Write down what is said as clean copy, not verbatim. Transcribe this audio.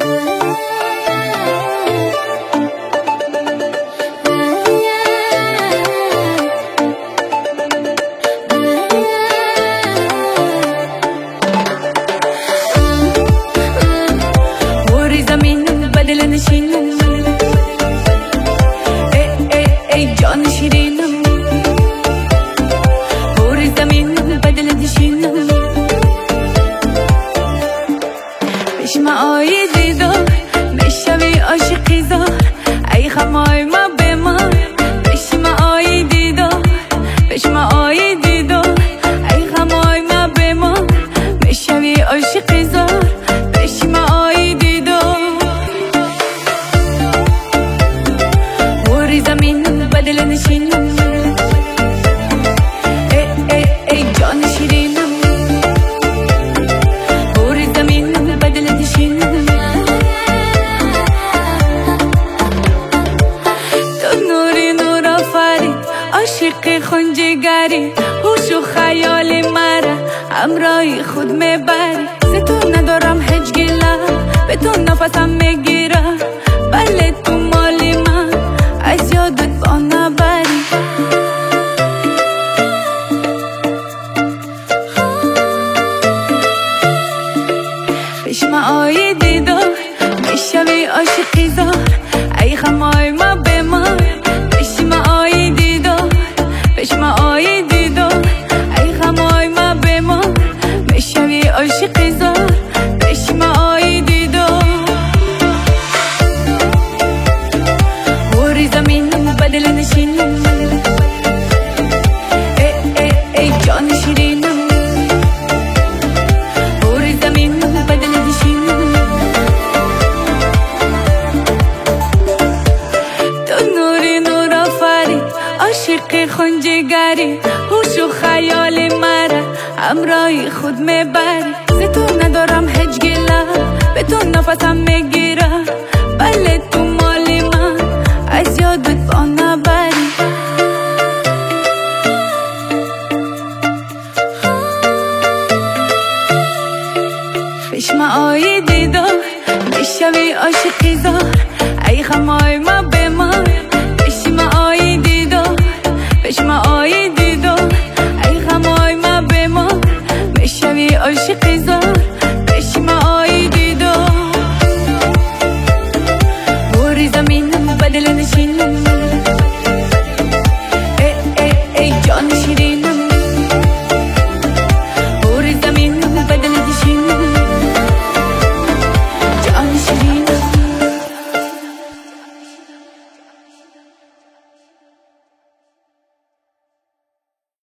ای جان شیرینم بوری زمین بدل نشینم بشم آی دیدار بشوی عاشقی زار ای خمای ما بمار بشم آی دیدار بشم آی دیدار ای خمای ما بمار بشوی عاشقی زار بشم آی دیدار بوری زمین بدل نشینم ای جان شیرینم بوری زمین بدل نشینم تو نوری نور آفرید عاشق خونجگری هوش و خیال مرا همراهی خود میبری ز تو ندارم هیچ گله به تو نفسم میگیره بله تو مالی من از یادت با نبری بشم آی دیدار بشوی عاشقی زار ای خمای ما بمار بشم آی دیدار بشم آی دیدار ای خمای ما بمار بشوی عاشقی زار بشم آی دیدار بوری زمین بدل نشینم ای جان شیرینم بوری زمین بدل نشینم تو نوری نور آفرید عاشق خونجگری هوش و خیال مرا همراهی خود میبری ز تو ندارم هیچ گله به تو نفسم میگیره بله تو مالی من از یادت با نبری بشم آی دیدار بشوی عاشقی زار ای خمای ما بمار بشم آی دیدار بشم آی دیدار ای خمای ما بمار بشوی عاشقی